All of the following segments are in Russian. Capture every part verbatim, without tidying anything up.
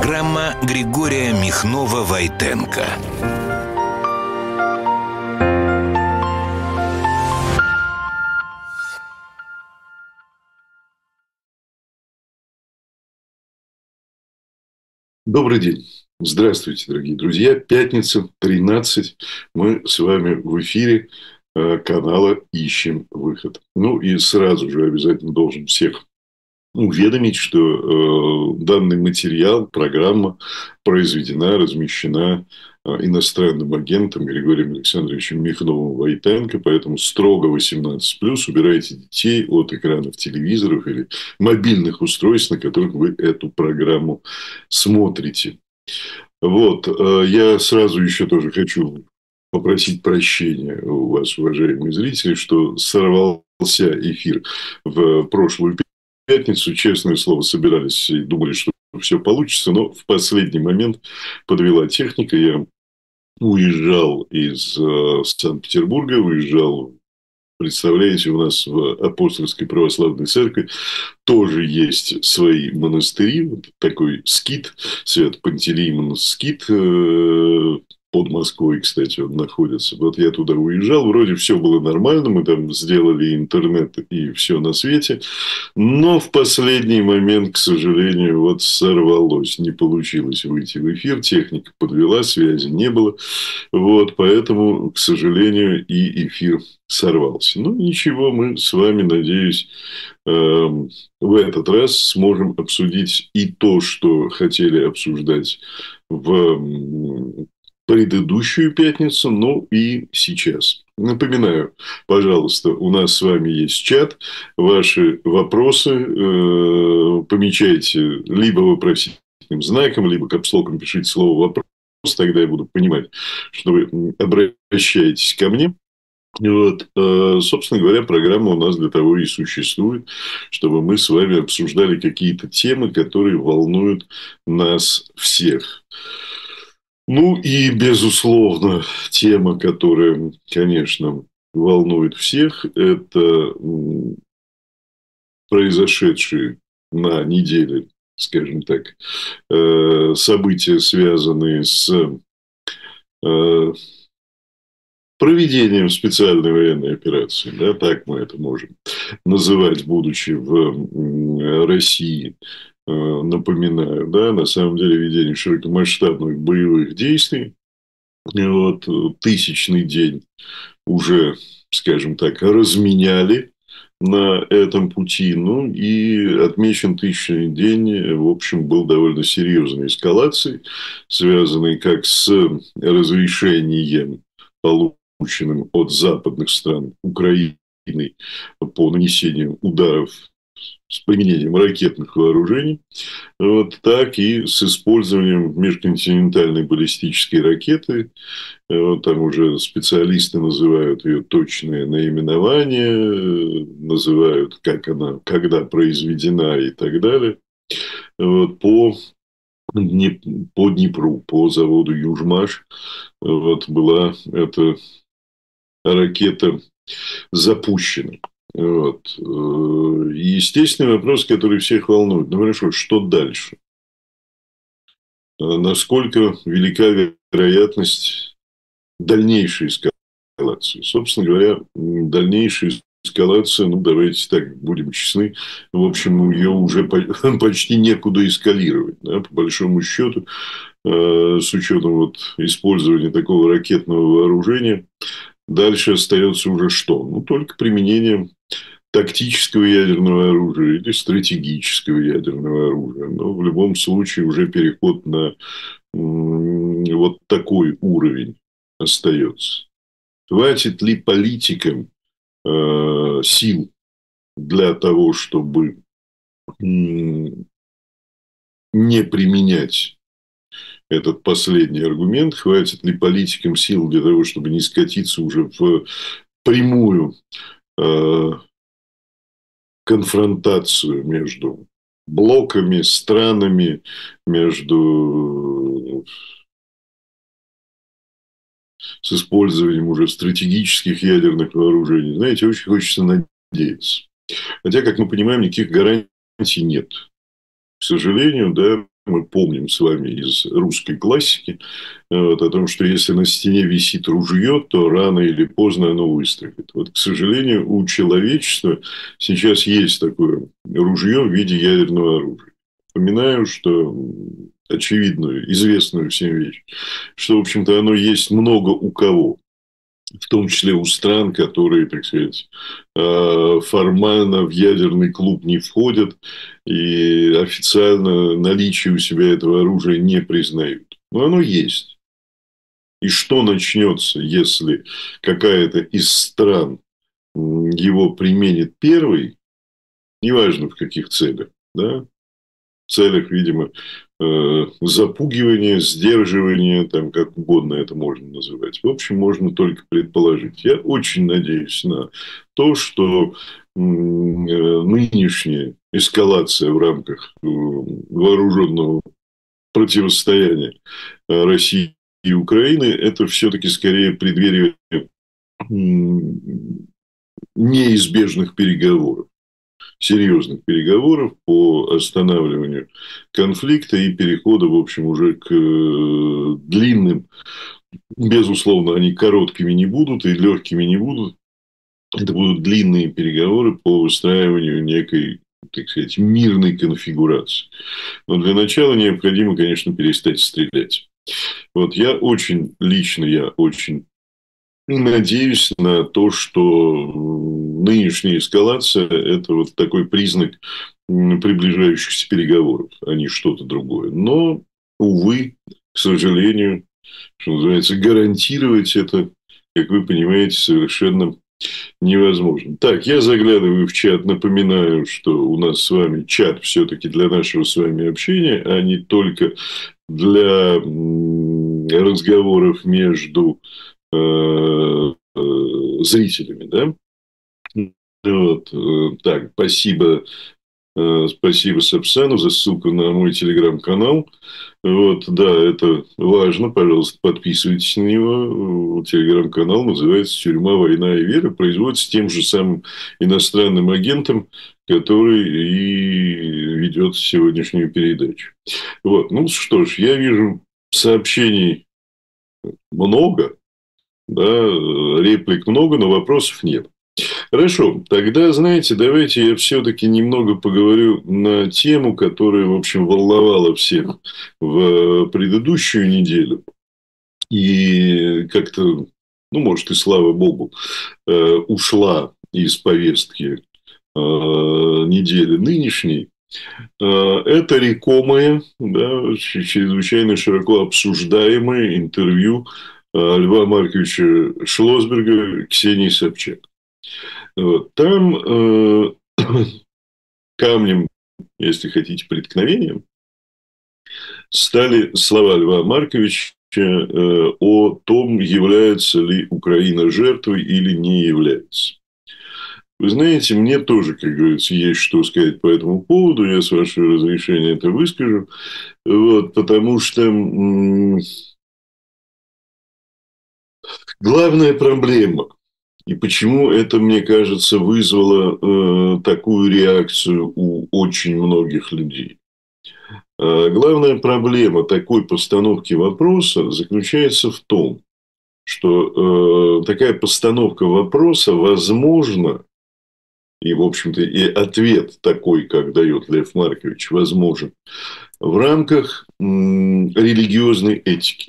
Программа Григория Михнова-Войтенко. Добрый день. Здравствуйте, дорогие друзья. Пятница, тринадцать. Мы с вами в эфире э, канала «Ищем выход». Ну и сразу же обязательно должен всех уведомить, что э, данный материал, программа произведена, размещена э, иностранным агентом Григорием Александровичем Михновым-Войтенко, поэтому строго восемнадцать плюс. Убирайте детей от экранов телевизоров или мобильных устройств, на которых вы эту программу смотрите. Вот, э, я сразу еще тоже хочу попросить прощения у вас, уважаемые зрители, что сорвался эфир в прошлую пятницу. Честное слово, собирались и думали, что все получится, но в последний момент подвела техника. Я уезжал из э, Санкт-Петербурга, уезжал, представляете, у нас в Апостольской православной церкви тоже есть свои монастыри. Вот такой скит, Свято-Пантелеймон скит, э, под Москвой, кстати, он находится. Вот я туда уезжал, вроде все было нормально, мы там сделали интернет и все на свете. Но в последний момент, к сожалению, вот сорвалось. Не получилось выйти в эфир, техника подвела, связи не было. Вот, поэтому, к сожалению, и эфир сорвался. Ну, ничего, мы с вами, надеюсь, эм, в этот раз сможем обсудить и то, что хотели обсуждать в предыдущую пятницу, ну и сейчас. Напоминаю, пожалуйста, у нас с вами есть чат. Ваши вопросы э, помечайте либо вопросительным знаком, либо капслоком пишите слово «вопрос». Тогда я буду понимать, что вы обращаетесь ко мне. Вот, э, собственно говоря, программа у нас для того и существует, чтобы мы с вами обсуждали какие-то темы, которые волнуют нас всех. Ну и, безусловно, тема, которая, конечно, волнует всех, это произошедшие на неделе, скажем так, э, события, связанные с э, проведением специальной военной операции, да, так мы это можем называть, будучи в России. Напоминаю, да, на самом деле ведение широкомасштабных боевых действий. Вот, тысячный день уже, скажем так, разменяли на этом пути. Ну, и отмечен тысячный день, в общем, был довольно серьезной эскалацией, связанной как с разрешением, полученным от западных стран Украины по нанесению ударов с применением ракетных вооружений, вот, так и с использованием межконтинентальной баллистической ракеты. Вот, там уже специалисты называют ее точное наименование, называют, как она, когда произведена и так далее. Вот, по, по Днепру, по заводу «Южмаш» вот, была эта ракета запущена. Вот. И естественный вопрос, который всех волнует. Ну, хорошо, что дальше? Насколько велика вероятность дальнейшей эскалации? Собственно говоря, дальнейшая эскалация, ну, давайте так, будем честны, в общем, ее уже почти некуда эскалировать. Да, по большому счету, с учетом вот использования такого ракетного вооружения, дальше остается уже что? Ну, только применение тактического ядерного оружия или стратегического ядерного оружия. Но в любом случае уже переход на вот такой уровень остается. Хватит ли политикам э, сил для того, чтобы не применять этот последний аргумент? Хватит ли политикам сил для того, чтобы не скатиться уже в прямую э, конфронтацию между блоками, странами, между с использованием уже стратегических ядерных вооружений? Знаете, очень хочется надеяться. Хотя, как мы понимаем, никаких гарантий нет. К сожалению, да, мы помним с вами из русской классики, вот, о том, что если на стене висит ружье, то рано или поздно оно выстрелит. Вот, к сожалению, у человечества сейчас есть такое ружье в виде ядерного оружия. Напоминаю, что очевидную, известную всем вещь, что, в общем-то, оно есть много у кого. В том числе у стран, которые, так сказать, формально в ядерный клуб не входят и официально наличие у себя этого оружия не признают. Но оно есть. И что начнется, если какая-то из стран его применит первой, неважно в каких целях, да, в целях, видимо, запугивания, сдерживания, там, как угодно это можно называть. В общем, можно только предположить. Я очень надеюсь на то, что нынешняя эскалация в рамках вооруженного противостояния России и Украины – это все-таки скорее преддверие неизбежных переговоров. Серьезных переговоров по останавливанию конфликта и перехода, в общем, уже к длинным, безусловно, они короткими не будут и легкими не будут. Это будут длинные переговоры по выстраиванию некой, так сказать, мирной конфигурации. Но для начала необходимо, конечно, перестать стрелять. Вот я очень, лично я очень надеюсь на то, что нынешняя эскалация – это вот такой признак приближающихся переговоров, а не что-то другое. Но, увы, к сожалению, что называется, гарантировать это, как вы понимаете, совершенно невозможно. Так, я заглядываю в чат, напоминаю, что у нас с вами чат все-таки для нашего с вами общения, а не только для разговоров между зрителями, да? Вот. Так, спасибо, спасибо Сапсану за ссылку на мой телеграм-канал. Вот, да, это важно, пожалуйста, подписывайтесь на него. Телеграм-канал называется «Тюрьма, война и вера», производится тем же самым иностранным агентом, который и ведет сегодняшнюю передачу. Вот, ну что ж, я вижу сообщений много. Да, реплик много, но вопросов нет. Хорошо, тогда, знаете, давайте я все-таки немного поговорю на тему, которая, в общем, волновала всех в предыдущую неделю. И как-то, ну, может, и слава богу, ушла из повестки недели нынешней. Это рекомое, да, чрезвычайно широко обсуждаемое интервью Льва Марковича Шлосберга Ксении Собчак. Вот. Там э, камнем, если хотите, преткновением стали слова Льва Марковича э, о том, является ли Украина жертвой или не является. Вы знаете, мне тоже, как говорится, есть что сказать по этому поводу. Я, с вашего разрешения, это выскажу. Вот, потому что... М- Главная проблема, и почему это, мне кажется, вызвало э, такую реакцию у очень многих людей. Э, главная проблема такой постановки вопроса заключается в том, что э, такая постановка вопроса возможна, и, в общем-то, и ответ такой, как дает Лев Маркович, возможен в рамках м- религиозной этики.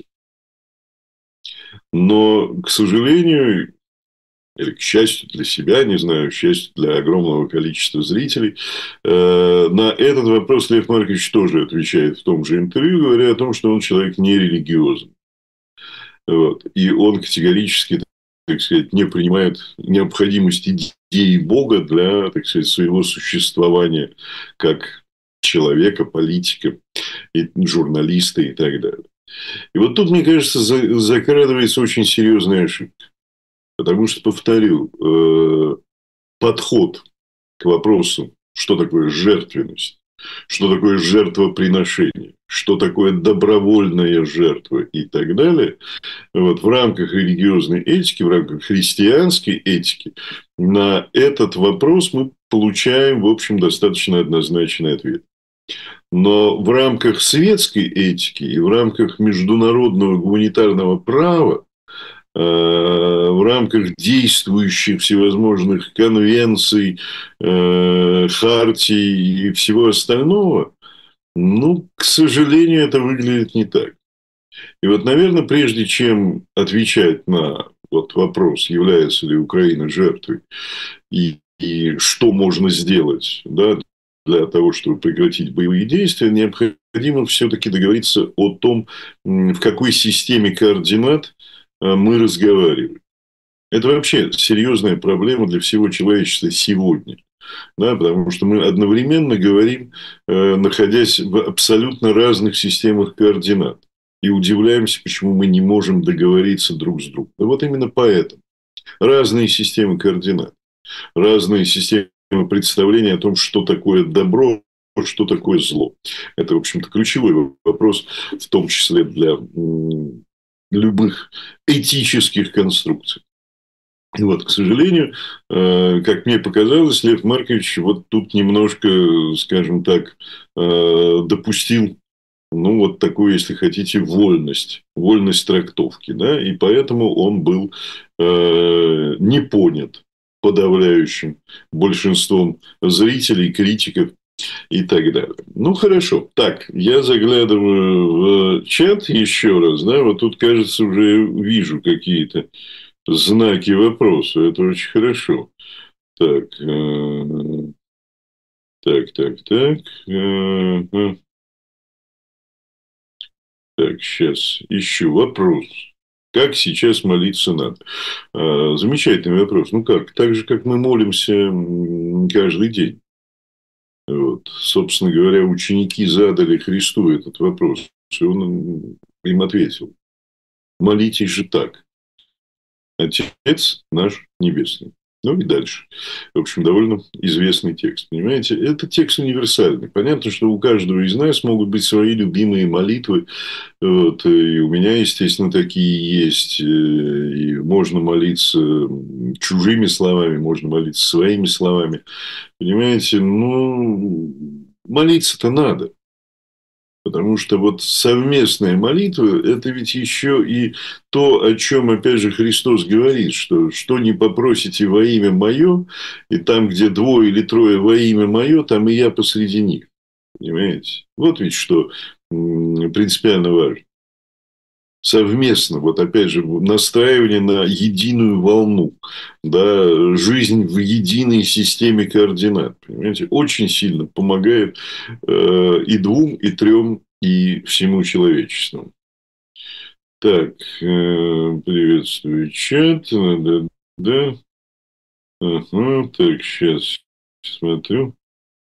Но, к сожалению, или к счастью для себя, не знаю, к счастью для огромного количества зрителей, на этот вопрос Лев Маркович тоже отвечает в том же интервью, говоря о том, что он человек нерелигиозный. Вот. И он категорически, так сказать, не принимает необходимости идеи Бога для, так сказать, своего существования как человека, политика, и журналиста и так далее. И вот тут, мне кажется, закрадывается очень серьезная ошибка. Потому что, повторю, подход к вопросу, что такое жертвенность, что такое жертвоприношение, что такое добровольная жертва и так далее, вот, в рамках религиозной этики, в рамках христианской этики, на этот вопрос мы получаем, в общем, достаточно однозначный ответ. Но в рамках светской этики и в рамках международного гуманитарного права, в рамках действующих всевозможных конвенций, хартий и всего остального, ну, к сожалению, это выглядит не так. И вот, наверное, прежде чем отвечать на вот вопрос, является ли Украина жертвой и, и что можно сделать, да, для того, чтобы прекратить боевые действия, необходимо все-таки договориться о том, в какой системе координат мы разговариваем. Это вообще серьезная проблема для всего человечества сегодня. Да, потому что мы одновременно говорим, находясь в абсолютно разных системах координат. И удивляемся, почему мы не можем договориться друг с другом. Да вот именно поэтому. Разные системы координат. Разные системы представления о том, что такое добро, что такое зло. Это, в общем-то, ключевой вопрос, в том числе для любых этических конструкций. И вот, к сожалению, как мне показалось, Лев Маркович вот тут немножко, скажем так, допустил, ну, вот такую, если хотите, вольность, вольность трактовки, да, и поэтому он был не понят подавляющим большинством зрителей, критиков и так далее. Ну, хорошо. Так, я заглядываю в чат еще раз, да, вот тут, кажется, уже вижу какие-то знаки вопроса. Это очень хорошо. Так, так, так, так. Так, сейчас ищу вопрос. Как сейчас молиться надо? Замечательный вопрос. Ну как? Так же, как мы молимся каждый день. Вот. Собственно говоря, ученики задали Христу этот вопрос. И он им ответил. Молитесь же так. Отец наш небесный. Ну и дальше. В общем, довольно известный текст. Понимаете, это текст универсальный. Понятно, что у каждого из нас могут быть свои любимые молитвы. Вот, и у меня, естественно, такие есть. И можно молиться чужими словами, можно молиться своими словами. Понимаете, ну, молиться-то надо. Потому что вот совместная молитва – это ведь еще и то, о чем, опять же, Христос говорит, что что не попросите во имя Мое, и там, где двое или трое во имя Мое, там и я посреди них. Понимаете? Вот ведь что принципиально важно. Совместно, вот опять же, настраивание на единую волну, да, жизнь в единой системе координат, понимаете, очень сильно помогает э, и двум, и трем, и всему человечеству. Так, э, приветствую чат, да, да, ага, так, сейчас смотрю.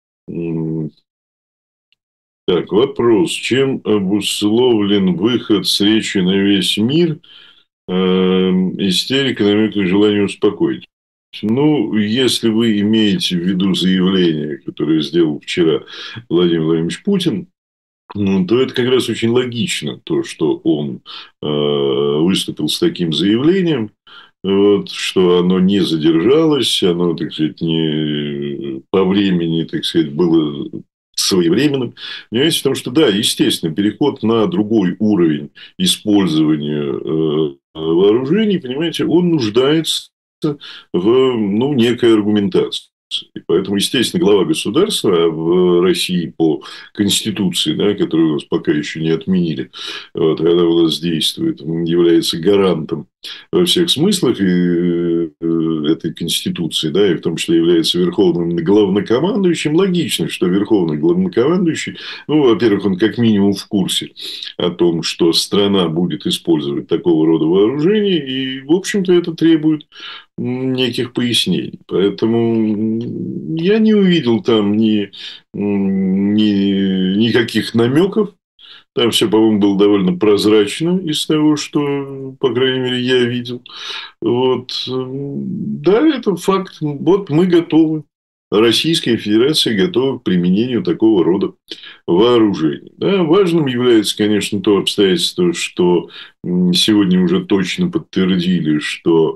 Так, вопрос. Чем обусловлен выход с речи на весь мир, э, истерика, намек и желание успокоить? Ну, если вы имеете в виду заявление, которое сделал вчера Владимир Владимирович Путин, ну, то это как раз очень логично, то, что он э, выступил с таким заявлением, вот, что оно не задержалось, оно, так сказать, не по времени, так сказать, было своевременным. Понимаете, потому что, да, естественно, переход на другой уровень использования э, вооружений, понимаете, он нуждается в, ну, некой аргументации. И поэтому, естественно, глава государства в России по Конституции, да, которую у нас пока еще не отменили, вот, когда у нас действует, является гарантом во всех смыслах и этой Конституции, да, и в том числе является верховным главнокомандующим. Логично, что верховный главнокомандующий, ну, во-первых, он как минимум в курсе о том, что страна будет использовать такого рода вооружение, и, в общем-то, это требует неких пояснений. Поэтому я не увидел там ни, ни, никаких намеков. Там все, по-моему, было довольно прозрачно из того, что, по крайней мере, я видел. Вот. Да, это факт. Вот мы готовы. Российская Федерация готова к применению такого рода вооружений. Да, важным является, конечно, то обстоятельство, что сегодня уже точно подтвердили, что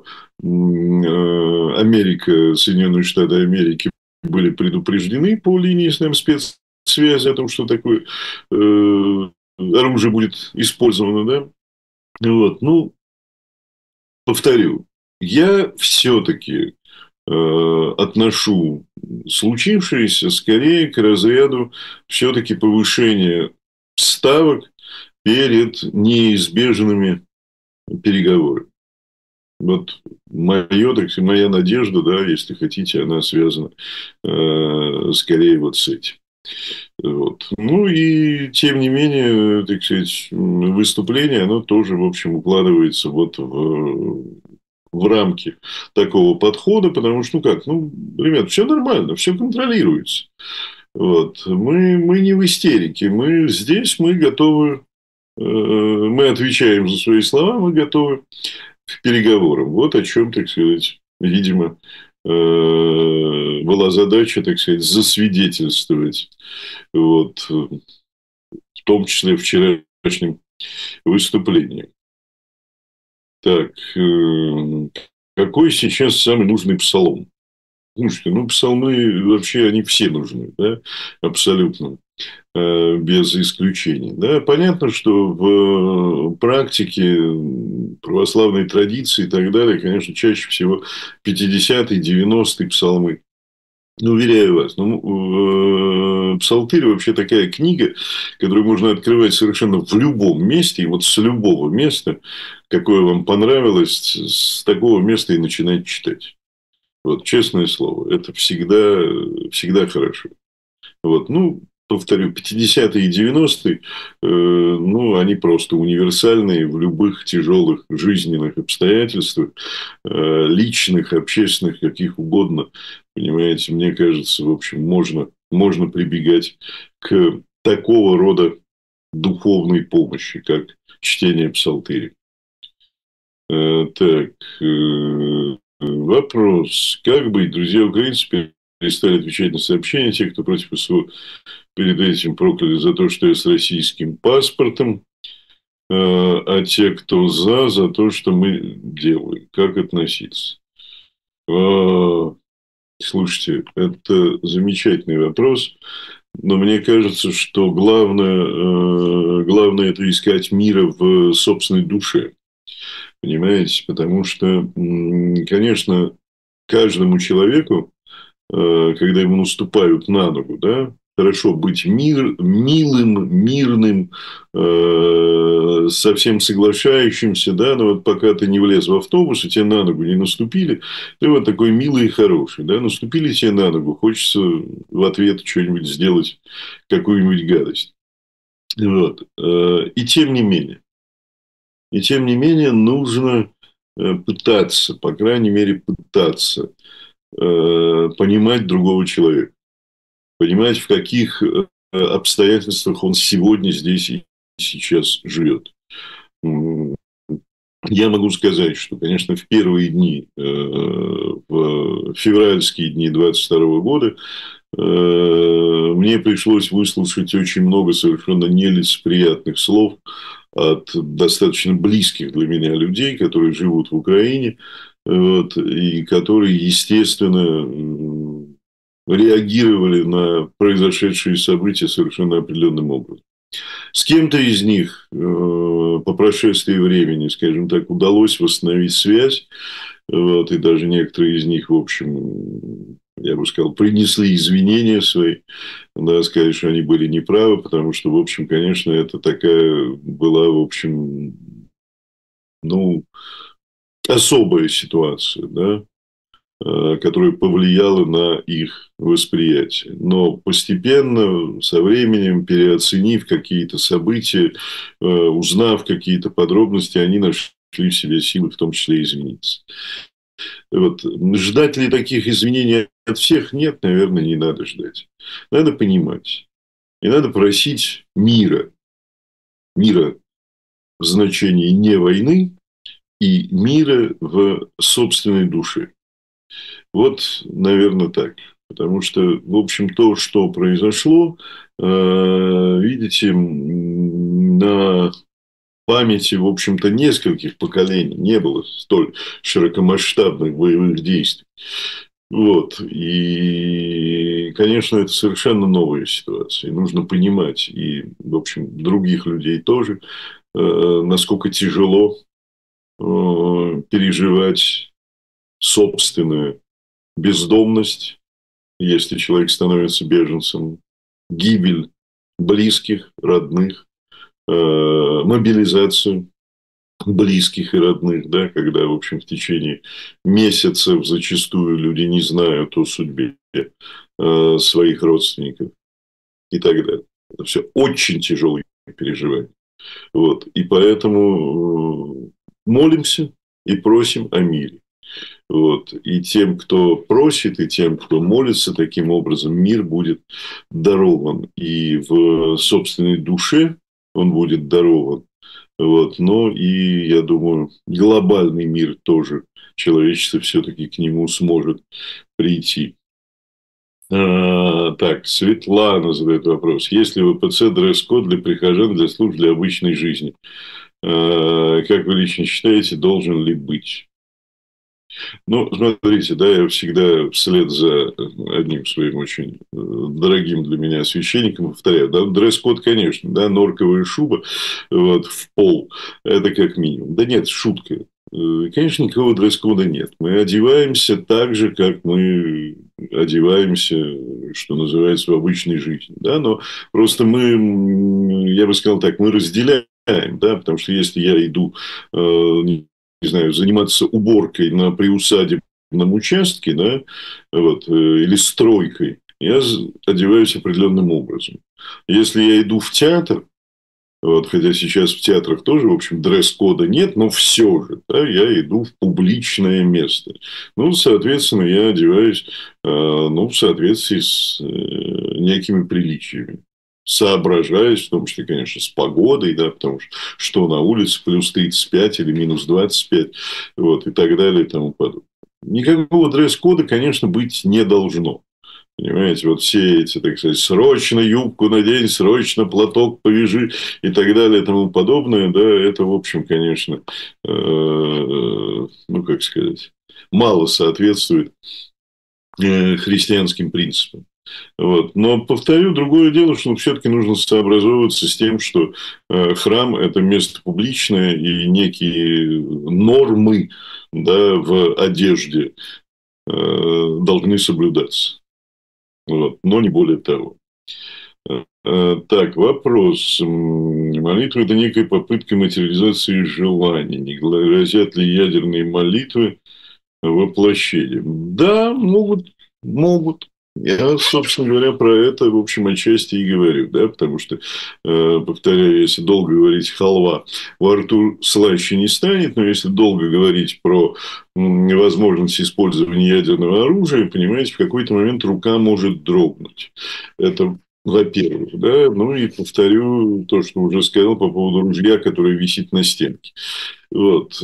Америка, Соединенные Штаты Америки были предупреждены по линии с нами спец связи о том, что такое э, оружие будет использовано, да. Вот, ну, повторю, я все-таки э, отношу случившееся скорее к разряду все-таки повышения ставок перед неизбежными переговорами. Вот мое, так сказать, моя надежда, да, если хотите, она связана э, скорее вот с этим. Вот. Ну и тем не менее, так сказать, выступление, оно тоже, в общем, укладывается вот в, в рамки такого подхода, потому что, ну как, ну, ребят, все нормально, все контролируется. Вот. Мы, мы не в истерике, мы здесь, мы готовы, э, мы отвечаем за свои слова, мы готовы к переговорам. Вот о чем, так сказать, видимо, э, была задача, так сказать, засвидетельствовать. Вот, в том числе в вчерашнем выступлении. Так, э, какой сейчас самый нужный псалом? Слушайте, ну, псалмы вообще, они все нужны, да, абсолютно, э, без исключений. Да, понятно, что в практике православной традиции и так далее, конечно, чаще всего пятидесятые, девяностые псалмы. Ну, уверяю вас, ну, э, Псалтырь вообще такая книга, которую можно открывать совершенно в любом месте, и вот с любого места, какое вам понравилось, с такого места и начинать читать. Вот, честное слово, это всегда, всегда хорошо. Вот, ну, повторю, пятидесятые и девяностые, э, ну, они просто универсальные в любых тяжелых жизненных обстоятельствах, э, личных, общественных, каких угодно. Понимаете, мне кажется, в общем, можно, можно прибегать к такого рода духовной помощи, как чтение псалтыря. Э, так, э, вопрос. Как быть? Друзья украинцы перестали отвечать на сообщения. Те, кто против СВО, перед этим прокляли за то, что я с российским паспортом. А те, кто за, за то, что мы делаем. Как относиться? Слушайте, это замечательный вопрос. Но мне кажется, что главное, главное это искать мира в собственной душе. Понимаете? Потому что, конечно, каждому человеку, когда ему наступают на ногу, да, хорошо быть мир, милым, мирным, э, совсем соглашающимся, да, но вот пока ты не влез в автобус, и тебе на ногу не наступили, ты вот такой милый и хороший, да, наступили тебе на ногу, хочется в ответ что-нибудь сделать, какую-нибудь гадость. Вот. И тем не менее, и тем не менее нужно пытаться, по крайней мере, пытаться понимать другого человека. Понимать, в каких обстоятельствах он сегодня здесь и сейчас живет. Я могу сказать, что, конечно, в первые дни, в февральские дни двадцать второго года, мне пришлось выслушать очень много совершенно нелицеприятных слов от достаточно близких для меня людей, которые живут в Украине, вот, и которые, естественно, реагировали на произошедшие события совершенно определенным образом. С кем-то из них э, по прошествии времени, скажем так, удалось восстановить связь, вот, и даже некоторые из них, в общем, я бы сказал, принесли извинения свои, да, сказали, что они были неправы, потому что, в общем, конечно, это такая была, в общем, ну, особая ситуация, да, которая повлияла на их восприятие. Но постепенно, со временем, переоценив какие-то события, узнав какие-то подробности, они нашли в себе силы, в том числе, извиниться. Вот. Ждать ли таких извинений от всех? Нет, наверное, не надо ждать. Надо понимать. И надо просить мира. Мира в значении не войны, и мира в собственной душе. Вот, наверное, так. Потому что, в общем, то, что произошло, видите, на памяти, в общем-то, нескольких поколений не было столь широкомасштабных боевых действий. Вот. И, конечно, это совершенно новая ситуация. И нужно понимать, и, в общем, других людей тоже, насколько тяжело переживать собственную бездомность, если человек становится беженцем, гибель близких, родных, мобилизацию близких и родных, да, когда, в общем, в течение месяцев зачастую люди не знают о судьбе э, своих родственников и так далее. Это все очень тяжелые переживания. Вот. И поэтому молимся и просим о мире. Вот. И тем, кто просит, и тем, кто молится, таким образом мир будет дарован. И в собственной душе он будет дарован. Вот. Но и, я думаю, глобальный мир тоже, человечество все-таки к нему сможет прийти. А, так, Светлана задает вопрос. Есть ли в ВПЦ дресс-код для прихожан, для служб, для обычной жизни? А, как вы лично считаете, должен ли быть? Ну, смотрите, да, я всегда вслед за одним своим очень дорогим для меня священником повторяю, да, дресс-код, конечно, да, норковая шуба вот, в пол, это как минимум. Да нет, шутка. Конечно, никакого дресс-кода нет. Мы одеваемся так же, как мы одеваемся, что называется, в обычной жизни. Да? Но просто мы, я бы сказал так, мы разделяем, да, потому что если я иду, не знаю, заниматься уборкой на приусадебном участке, да, вот, или стройкой, я одеваюсь определенным образом. Если я иду в театр, вот, хотя сейчас в театрах тоже, в общем, дресс-кода нет, но все же, да, я иду в публичное место. Ну, соответственно, я одеваюсь, ну, в соответствии с некими приличиями. Соображаюсь, в том числе, конечно, с погодой, да, потому что что на улице плюс тридцать пять или минус двадцать пять, вот, и так далее, и тому подобное. Никакого дресс-кода, конечно, быть не должно. Понимаете, вот все эти, так сказать, срочно юбку надень, срочно платок повяжи и так далее и тому подобное, да, это, в общем, конечно, э, ну, как сказать, мало соответствует э, христианским принципам. Вот. Но, повторю, другое дело, что все-таки нужно сообразовываться с тем, что э, храм – это место публичное, и некие нормы, да, в одежде э, должны соблюдаться. Вот. Но не более того. Так, вопрос. Молитва – это некая попытка материализации желаний. Не грозят ли ядерные молитвы воплощением? Да, могут, могут. Я, собственно говоря, про это, в общем, отчасти и говорю, да, потому что, повторяю, если долго говорить халва, во рту слаще не станет, но если долго говорить про возможность использования ядерного оружия, понимаете, в какой-то момент рука может дрогнуть. Это во-первых, да, ну и повторю то, что уже сказал по поводу ружья, которое висит на стенке. Вот.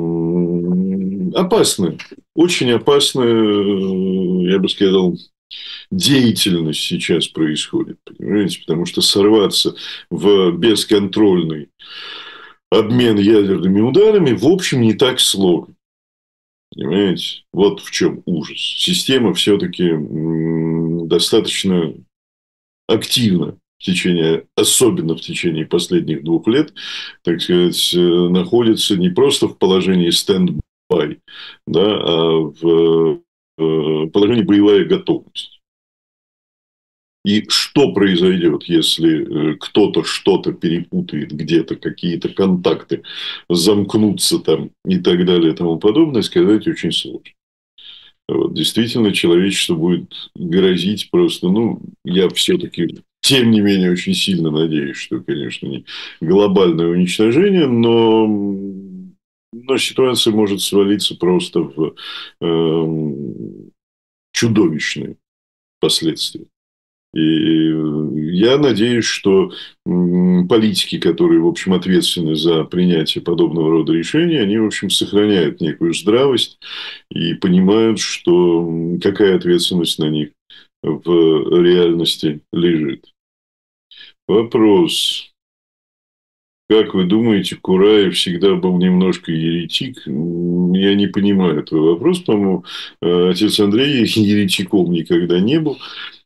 Опасно, очень опасная, я бы сказал, деятельность сейчас происходит, понимаете, потому что сорваться в бесконтрольный обмен ядерными ударами, в общем, не так сложно. Понимаете? Вот в чем ужас. Система все-таки достаточно активно в течение, особенно в течение последних двух лет, так сказать, находится не просто в положении стенд-бай, да, а в положении боевая готовность. И что произойдет, если кто-то что-то перепутает где-то, какие-то контакты замкнутся там и так далее и тому подобное, сказать очень сложно. Вот, действительно, человечество будет грозить просто, ну, я все-таки, тем не менее, очень сильно надеюсь, что, конечно, не глобальное уничтожение, но, но ситуация может свалиться просто в э, чудовищные последствия. И я надеюсь, что политики, которые, в общем, ответственны за принятие подобного рода решений, они, в общем, сохраняют некую здравость и понимают, что какая ответственность на них в реальности лежит. Вопрос. Как вы думаете, Кураев всегда был немножко еретик? Я не понимаю этого вопроса. По-моему, отец Андрей еретиком никогда не был.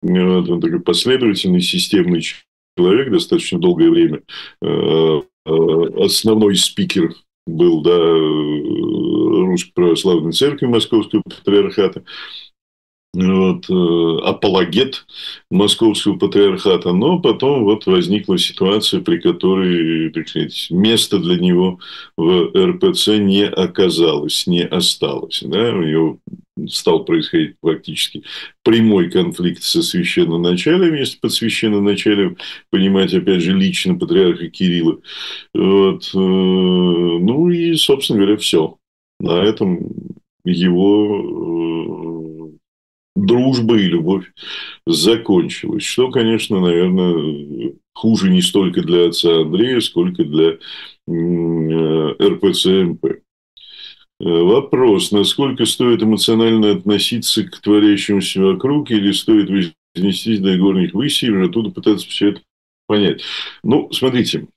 Вот, он такой последовательный, системный человек, достаточно долгое время основной спикер был, да, Русской Православной Церкви Московского Патриархата. Вот, апологет Московского Патриархата, но потом вот возникла ситуация, при которой, так сказать, места для него в эр пэ цэ не оказалось, не осталось. Да? У него стал происходить фактически прямой конфликт со священноначалием, если под священноначалием понимать, опять же, лично патриарха Кирилла. Вот. Ну и, собственно говоря, все. На этом его дружба и любовь закончилась. Что, конечно, наверное, хуже не столько для отца Андрея, сколько для эр пэ цэ эм пэ. Вопрос: насколько стоит эмоционально относиться к творящемуся вокруг, или стоит вознестись до горних высей и уже оттуда пытаться все это понять? Ну, смотрите,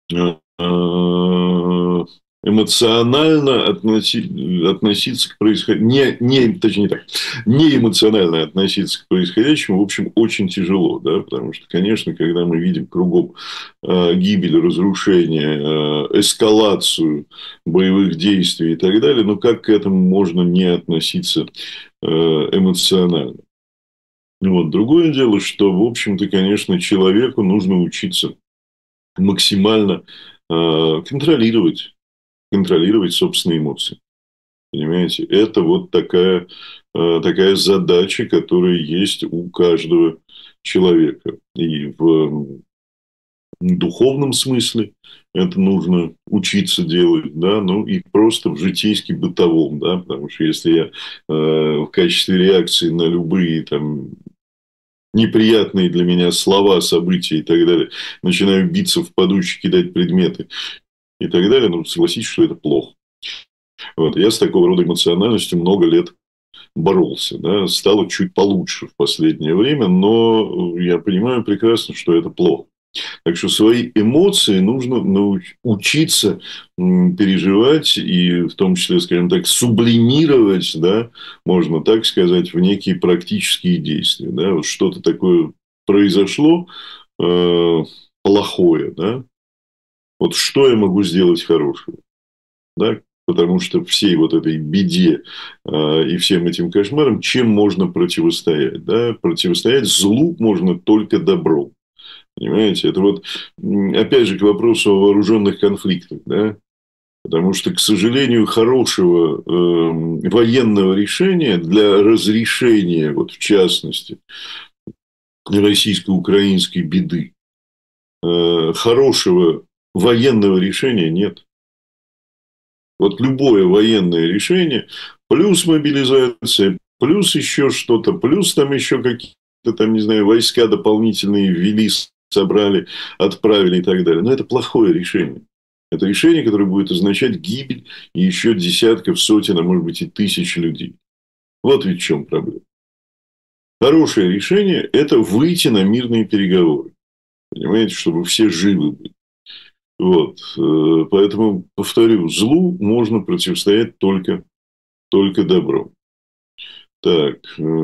эмоционально относи... относиться к происходящему, не, не, точнее так, не эмоционально относиться к происходящему, в общем, очень тяжело, да, потому что, конечно, когда мы видим кругом э, гибель, разрушение, э, эскалацию боевых действий и так далее, ну, как к этому можно не относиться э, эмоционально? Вот. Другое дело, что, в общем-то, конечно, человеку нужно учиться максимально э, контролировать контролировать собственные эмоции. Понимаете? Это вот такая, такая задача, которая есть у каждого человека. И в духовном смысле это нужно учиться делать, да, ну и просто в житейски-бытовом, да, потому что если я э, в качестве реакции на любые там неприятные для меня слова, события и так далее начинаю биться в подушки, кидать предметы и так далее, ну, согласитесь, что это плохо. Вот. Я с такого рода эмоциональностью много лет боролся. Да. Стало чуть получше в последнее время, но я понимаю прекрасно, что это плохо. Так что свои эмоции нужно науч- учиться переживать и в том числе, скажем так, сублимировать, да, можно так сказать, в некие практические действия. Да. Вот что-то такое произошло э, плохое, да. Вот что я могу сделать хорошего? Да? Потому что всей вот этой беде э, и всем этим кошмарам чем можно противостоять? Да? Противостоять злу можно только добром. Понимаете? Это вот, опять же, к вопросу о вооруженных конфликтах. Да? Потому что, к сожалению, хорошего э, военного решения для разрешения, вот в частности, российско-украинской беды, э, хорошего военного решения нет. Вот любое военное решение, плюс мобилизация, плюс еще что-то, плюс там еще какие-то, там, не знаю, войска дополнительные ввели, собрали, отправили и так далее. Но это плохое решение. Это решение, которое будет означать гибель и еще десятков, сотен, а может быть и тысяч людей. Вот ведь в чем проблема. Хорошее решение – это выйти на мирные переговоры. Понимаете, чтобы все живы были. Вот. Поэтому, повторю, злу можно противостоять только, только добром. Так.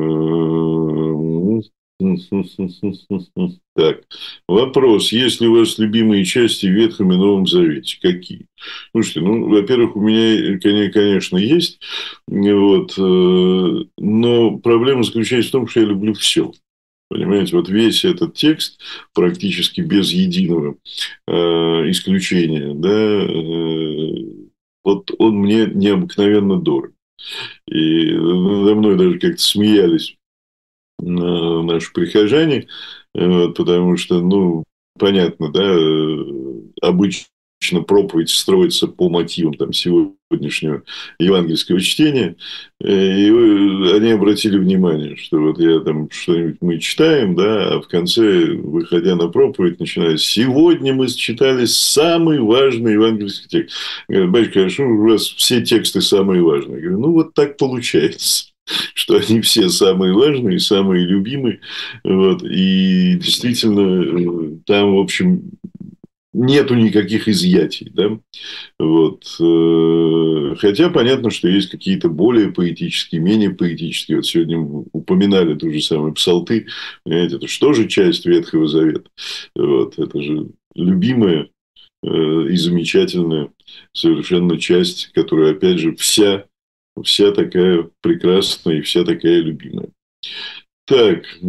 Так. Вопрос. Есть ли у вас любимые части в Ветхом и Новом Завете? Какие? Слушайте, ну, во-первых, у меня, конечно, есть. Вот. Но проблема заключается в том, что я люблю все. Понимаете, вот весь этот текст практически без единого э, исключения, да, э, вот он мне необыкновенно дорог. И надо мной даже как-то смеялись э, наши прихожане, э, потому что, ну, понятно, да, э, обычно проповедь строится по мотивам там, сегодняшнего евангельского чтения, и они обратили внимание, что вот я там что-нибудь мы читаем, да, а в конце, выходя на проповедь, начинаю: сегодня мы читали самый важный евангельский текст. Говорят: батюшка, а что у вас все тексты самые важные? Я говорю: ну, вот так получается, что они все самые важные, самые любимые. Вот, и действительно, там, в общем, нету никаких изъятий, да, вот, Хотя понятно, что есть какие-то более поэтические, менее поэтические. Вот сегодня упоминали ту же самую псалты. Понимаете, это что же часть Ветхого Завета? Вот, это же любимая и замечательная совершенно часть, которая, опять же, вся, вся такая прекрасная и вся такая любимая. Так, так,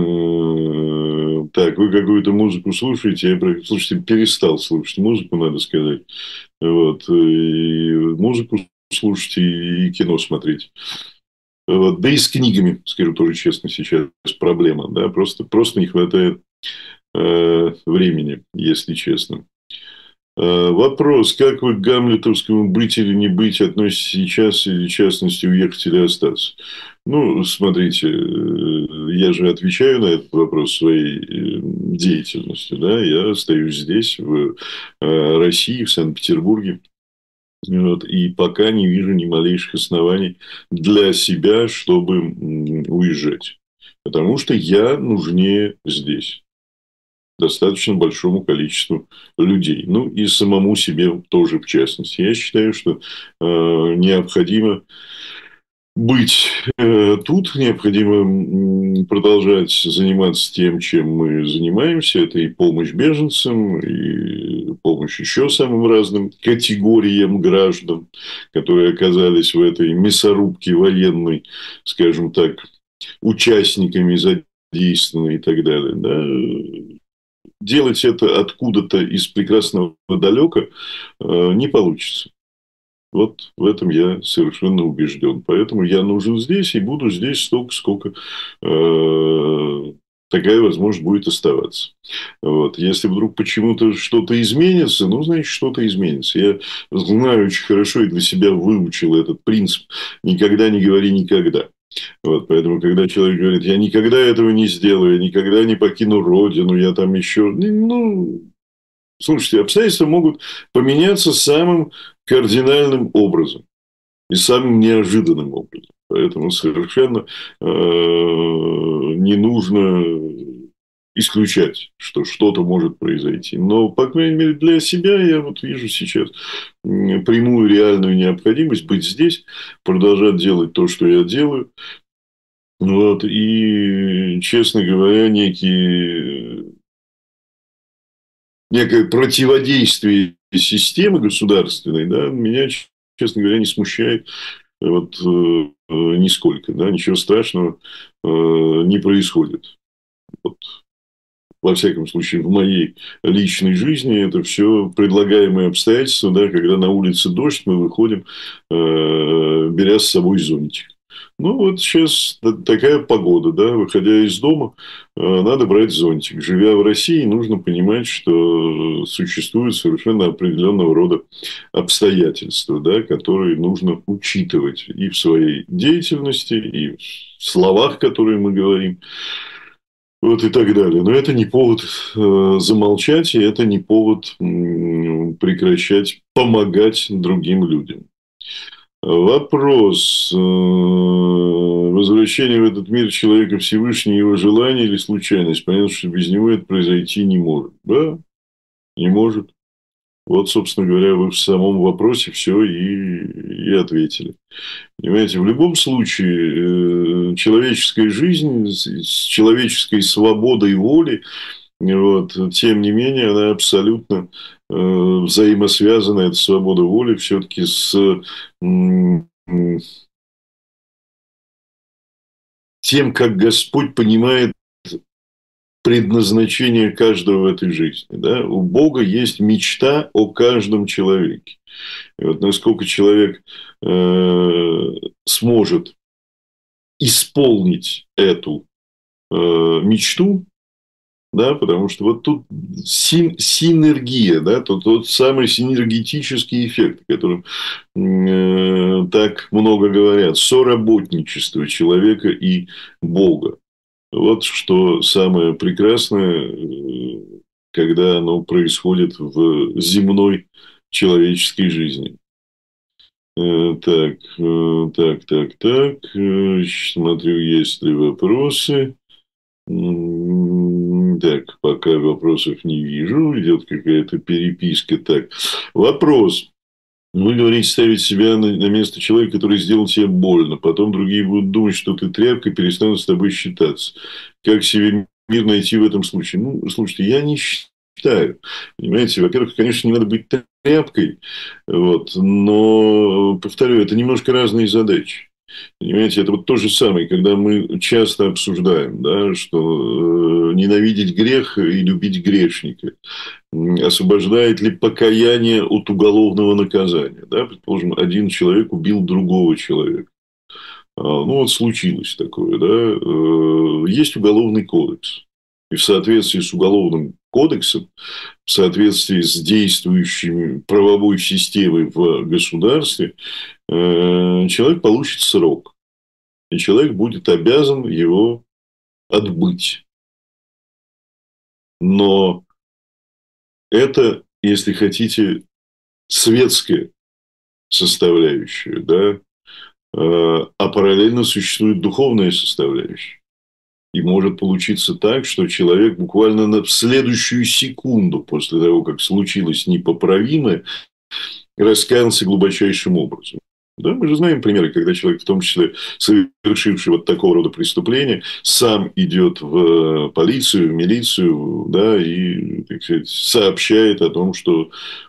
вы какую-то музыку слушаете? Я, слушайте, перестал слушать музыку, надо сказать. Вот, и музыку слушать, и кино смотреть. Вот. Да и с книгами, скажу тоже честно, сейчас проблема. Да? Просто, просто не хватает э, времени, если честно. Вопрос, как вы к гамлетовскому «быть или не быть» относитесь сейчас, или, в частности, уехать или остаться? Ну, смотрите, я же отвечаю на этот вопрос своей деятельностью. Да? Я остаюсь здесь, в России, в Санкт-Петербурге. Вот, и пока не вижу ни малейших оснований для себя, чтобы уезжать. Потому что я нужнее здесь достаточно большому количеству людей. Ну, и самому себе тоже, в частности. Я считаю, что э, необходимо быть э, тут, необходимо продолжать заниматься тем, чем мы занимаемся. Это и помощь беженцам, и помощь еще самым разным категориям граждан, которые оказались в этой мясорубке военной, скажем так, участниками задействованы и так далее. Да? Делать это откуда-то из прекрасного далека э, не получится. Вот в этом я совершенно убежден. Поэтому я нужен здесь и буду здесь столько, сколько э, такая возможность будет оставаться. Вот. Если вдруг почему-то что-то изменится, ну, значит, что-то изменится. Я знаю очень хорошо и для себя выучил этот принцип «никогда не говори никогда». Вот, поэтому, когда человек говорит, я никогда этого не сделаю, я никогда не покину родину, я там еще... Ну, слушайте, обстоятельства могут поменяться самым кардинальным образом и самым неожиданным образом. Поэтому совершенно э, не нужно исключать, что что-то может произойти. Но, по крайней мере, для себя я вот вижу сейчас прямую реальную необходимость быть здесь, продолжать делать то, что я делаю. Вот, и, честно говоря, некие, некое противодействие системы государственной, да, меня, честно говоря, не смущает вот, э, нисколько. Да, ничего страшного э, не происходит. Вот. Во всяком случае, в моей личной жизни это все предлагаемые обстоятельства, да, когда на улице дождь, мы выходим, э, беря с собой зонтик. Ну, вот сейчас такая погода, да, выходя из дома, надо брать зонтик. Живя в России, нужно понимать, что существуют совершенно определенного рода обстоятельства, да, которые нужно учитывать и в своей деятельности, и в словах, которые мы говорим. Вот и так далее. Но это не повод э, замолчать, и это не повод э, прекращать помогать другим людям. Вопрос. Возвращение в этот мир человека Всевышний, его желание или случайность? Понятно, что без него это произойти не может. Да, не может. Вот, собственно говоря, вы в самом вопросе все и, и ответили. Понимаете, в любом случае, человеческая жизнь с человеческой свободой воли, вот, тем не менее, она абсолютно э, взаимосвязана, эта свобода воли, все-таки с м, тем, как Господь понимает предназначение каждого в этой жизни. Да? У Бога есть мечта о каждом человеке. И вот насколько человек э, сможет исполнить эту э, мечту, да, потому что вот тут син, синергия, да, тот, тот самый синергетический эффект, о котором э, так много говорят, соработничество человека и Бога. Вот что самое прекрасное, когда оно происходит в земной человеческой жизни. Так, так, так, так. Смотрю, есть ли вопросы. Так, пока вопросов не вижу. Идет какая-то переписка. Так, вопрос. Вы говорите ставить себя на, на место человека, который сделал тебе больно. Потом другие будут думать, что ты тряпка, и перестанут с тобой считаться. Как себе мир найти в этом случае? Ну, слушайте, я не считаю. Понимаете, во-первых, конечно, не надо быть тряпкой. Вот, но, повторю, это немножко разные задачи. Понимаете, это вот то же самое, когда мы часто обсуждаем, да, что э, ненавидеть грех и любить грешника. Освобождает ли покаяние от уголовного наказания? Да, предположим, один человек убил другого человека. А, Ну, вот случилось такое, да. Э, Есть уголовный кодекс. И в соответствии с уголовным кодексом, в соответствии с действующей правовой системой в государстве, э, человек получит срок. И человек будет обязан его отбыть. Но это, если хотите, светская составляющая, да, а параллельно существует духовная составляющая. И может получиться так, что человек буквально на, в следующую секунду после того, как случилось непоправимое, раскаялся глубочайшим образом. Да, мы же знаем примеры, когда человек, в том числе совершивший вот такого рода преступление, сам идет в полицию, в милицию, да, и, так сказать, сообщает о том, что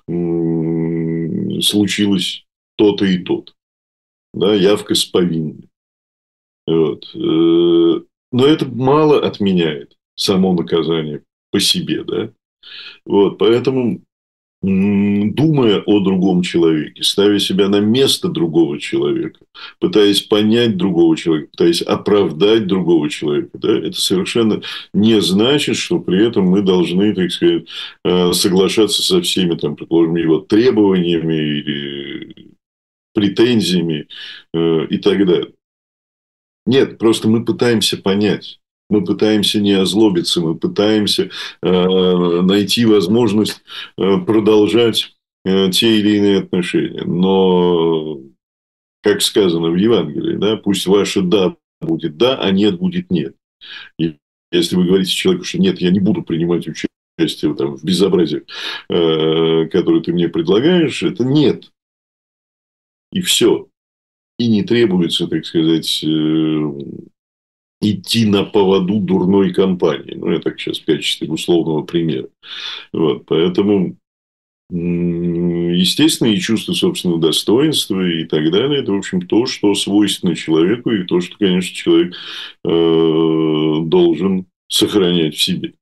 м- случилось то-то и то-то. Да, явка с повинной. Вот. Э, Но это мало отменяет само наказание по себе, да. Вот, поэтому, думая о другом человеке, ставя себя на место другого человека, пытаясь понять другого человека, пытаясь оправдать другого человека, да, это совершенно не значит, что при этом мы должны, так сказать, э, соглашаться со всеми, там, предположим, его требованиями или претензиями э, и так далее. Нет, просто мы пытаемся понять. Мы пытаемся не озлобиться, мы пытаемся э, найти возможность э, продолжать э, те или иные отношения. Но, как сказано в Евангелии, да, пусть ваше «да» будет «да», а «нет» будет «нет». И если вы говорите человеку, что «нет, я не буду принимать участие там, в безобразии, э, которое ты мне предлагаешь», это «нет». И все. И не требуется, так сказать, э, идти на поводу дурной компании. Ну, я так сейчас в качестве условного примера. Вот, поэтому, естественно, и чувство собственного достоинства и так далее, это, в общем, то, что свойственно человеку, и то, что, конечно, человек э, должен сохранять в себе.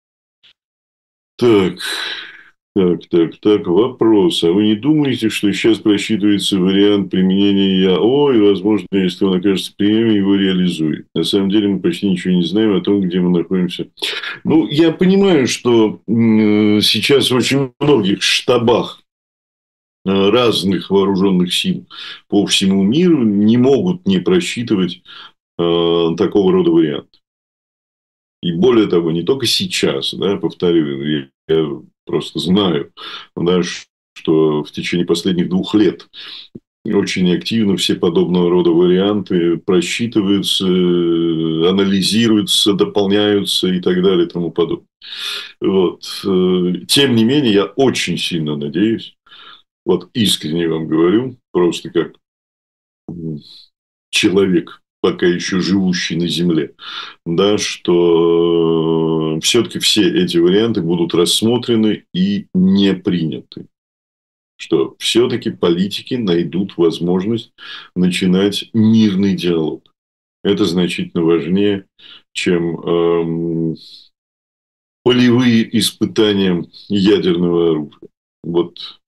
Так, так, так, так, вопрос. А вы не думаете, что сейчас просчитывается вариант применения ЯО, и, возможно, если он окажется приемлемым, его реализует? На самом деле мы почти ничего не знаем о том, где мы находимся. Ну, я понимаю, что м, сейчас в очень многих штабах э, разных вооруженных сил по всему миру не могут не просчитывать э, такого рода вариант. И более того, не только сейчас, да, повторю, я просто знаю, да, что в течение последних двух лет очень активно все подобного рода варианты просчитываются, анализируются, дополняются и так далее и тому подобное. Вот. Тем не менее, я очень сильно надеюсь, вот искренне вам говорю, просто как человек, пока еще живущий на Земле, да, что все-таки все эти варианты будут рассмотрены и не приняты. Что все-таки политики найдут возможность начинать мирный диалог. Это значительно важнее, чем эм, полевые испытания ядерного оружия. Вот,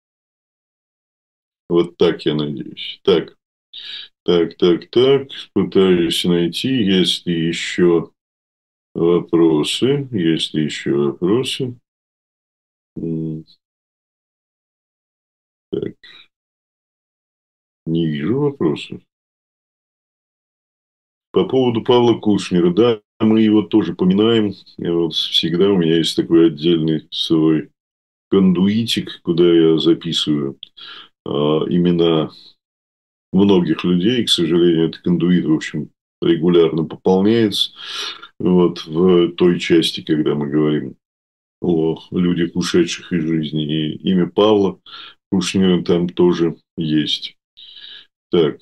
вот так я надеюсь. Так, так, так, так. Пытаюсь найти, есть ли еще вопросы. Есть ли еще вопросы? Так, не вижу вопросов. По поводу Павла Кушнера, да, мы его тоже поминаем. Вот всегда у меня есть такой отдельный свой кондуитик, куда я записываю а, имена многих людей. К сожалению, этот кондуит, в общем, регулярно пополняется. Вот в той части, когда мы говорим о людях, ушедших из жизни. И имя Павла Кушнера там тоже есть. Так,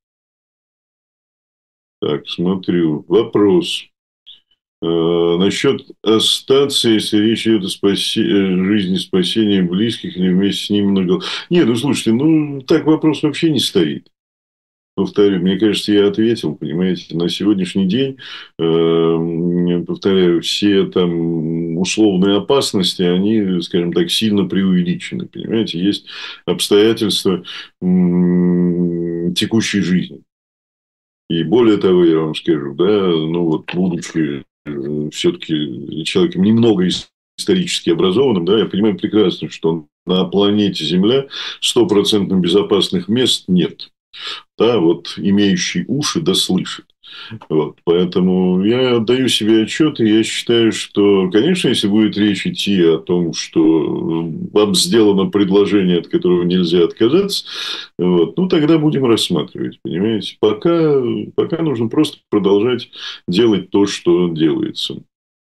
так, смотрю. Вопрос. Э, насчет остаться, если речь идет о спаси... э, жизни, спасении близких или вместе с ними много... Нет, ну, слушайте, ну, так вопрос вообще не стоит. Повторю, мне кажется, я ответил, понимаете, на сегодняшний день, э, повторяю, все там условные опасности, они, скажем так, сильно преувеличены, понимаете, есть обстоятельства м, текущей жизни. И более того, я вам скажу, да, ну вот, будучи все-таки человеком немного исторически образованным, да, я понимаю прекрасно, что на планете Земля стопроцентно безопасных мест нет. Да, вот имеющий уши да слышит. Вот, поэтому я отдаю себе отчет, и я считаю, что, конечно, если будет речь идти о том, что вам сделано предложение, от которого нельзя отказаться, вот, ну, тогда будем рассматривать, понимаете. Пока, пока нужно просто продолжать делать то, что делается.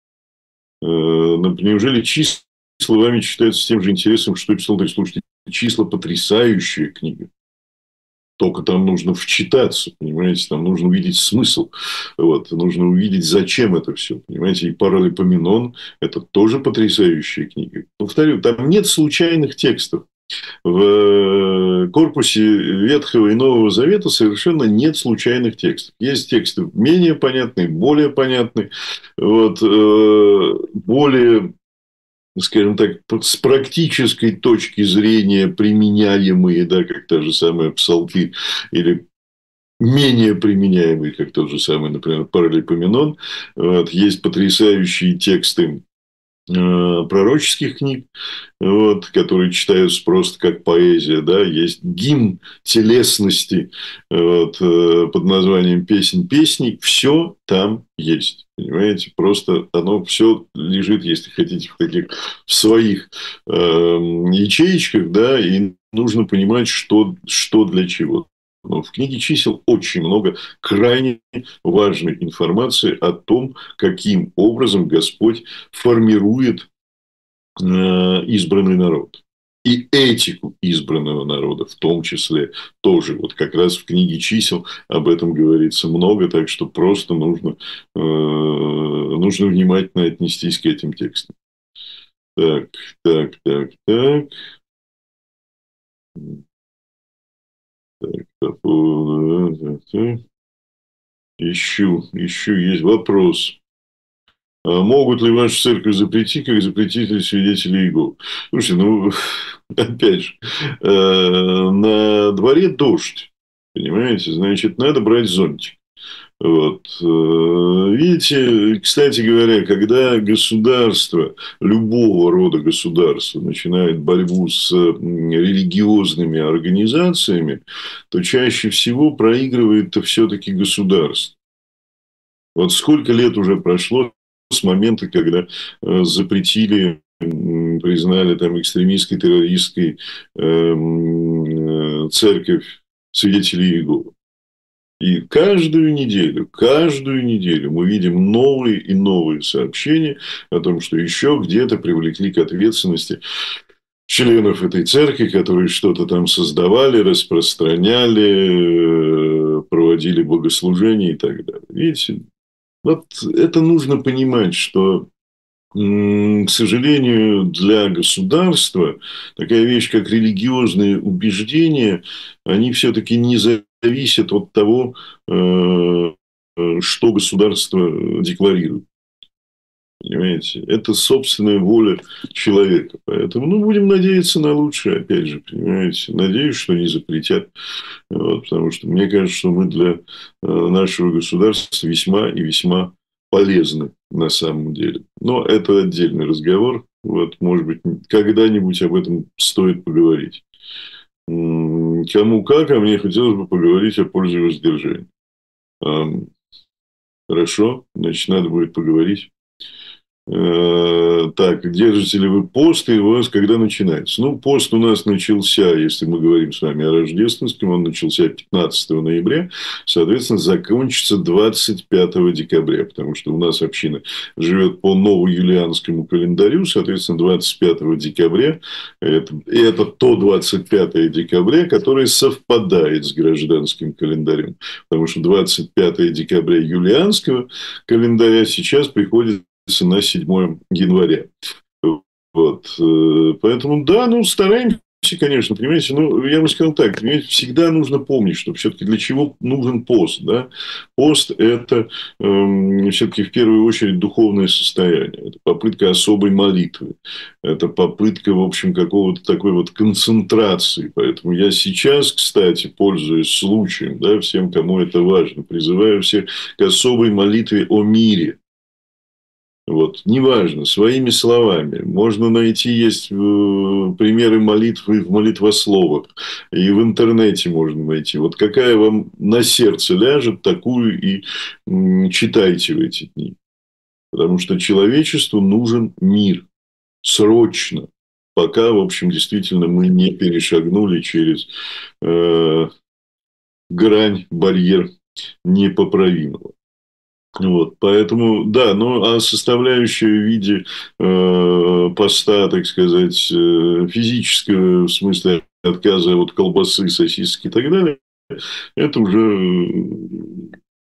Неужели числа вами читаются с тем же интересом, что писал? Слушайте, числа потрясающая книга. Только там нужно вчитаться, понимаете, там нужно увидеть смысл, вот, нужно увидеть, зачем это все, понимаете, и Паралипоменон – это тоже потрясающая книга. Повторю, там нет случайных текстов. В корпусе Ветхого и Нового Завета совершенно нет случайных текстов. Есть тексты менее понятные, более понятные, вот, более, скажем так, с практической точки зрения применяемые, да, как та же самая Псалтырь, или менее применяемые, как тот же самый, например, Паралипоменон. Вот, есть потрясающие тексты пророческих книг, вот, которые читаются просто как поэзия, да, есть гимн телесности, вот, под названием «Песнь песней», все там есть, понимаете, просто оно все лежит, если хотите, в таких в своих э, ячеечках, да, и нужно понимать, что, что для чего. Но в книге чисел очень много крайне важной информации о том, каким образом Господь формирует э, избранный народ. И этику избранного народа в том числе тоже. Вот как раз в книге чисел об этом говорится много, так что просто нужно, э, нужно внимательно отнестись к этим текстам. Так, так, так, так. Так, по поводу... Ищу, ищу, есть вопрос. А могут ли вашу церковь запретить, как запретили свидетели Иеговы? Слушайте, ну, опять же, на дворе дождь, понимаете, значит, надо брать зонтик. Вот. Видите, кстати говоря, когда государство, любого рода государство начинает борьбу с религиозными организациями, то чаще всего проигрывает-то все-таки государство. Вот сколько лет уже прошло с момента, когда запретили, признали там экстремистской, террористской церковь свидетелей Иеговы. И каждую неделю, каждую неделю мы видим новые и новые сообщения о том, что еще где-то привлекли к ответственности членов этой церкви, которые что-то там создавали, распространяли, проводили богослужения и так далее. Видите, вот это нужно понимать, что, к сожалению, для государства такая вещь, как религиозные убеждения, они все-таки не зависят от того, что государство декларирует. Понимаете? Это собственная воля человека. Поэтому, ну, будем надеяться на лучшее, опять же, понимаете. Надеюсь, что не запретят. Вот, потому что мне кажется, что мы для нашего государства весьма и весьма полезны на самом деле. Но это отдельный разговор. Вот, может быть, когда-нибудь об этом стоит поговорить. Кому как, а мне хотелось бы поговорить о пользе воздержания. Хорошо, значит, надо будет поговорить. Э, Так, держите ли вы пост, и у вас когда начинается? Ну, пост у нас начался, если мы говорим с вами о рождественском, он начался пятнадцатого ноября, соответственно, закончится двадцать пятого декабря, потому что у нас община живет по новоюлианскому календарю, соответственно, двадцать пятого декабря, это, и это то двадцать пятое декабря, которое совпадает с гражданским календарем, потому что двадцать пятое декабря юлианского календаря сейчас приходит на седьмое января. Вот. э, Поэтому, да, ну, стараемся, конечно, понимаете, ну, я бы сказал так, понимаете, всегда нужно помнить, что все-таки для чего нужен пост, да? Пост – это эм, все-таки в первую очередь духовное состояние, это попытка особой молитвы, это попытка, в общем, какого-то такой вот концентрации. Поэтому я сейчас, кстати, пользуясь случаем, да, всем, кому это важно, призываю всех к особой молитве о мире. Вот, неважно, своими словами. Можно найти, есть э, примеры молитвы в молитвословах, и в интернете можно найти. Вот какая вам на сердце ляжет, такую и м, читайте в эти дни. Потому что человечеству нужен мир срочно, пока, в общем, действительно мы не перешагнули через э, грань, барьер непоправимого. Вот, поэтому, да, ну, а составляющая в виде э, поста, так сказать, э, физического, в смысле отказа от колбасы, сосисок и так далее, это уже, э,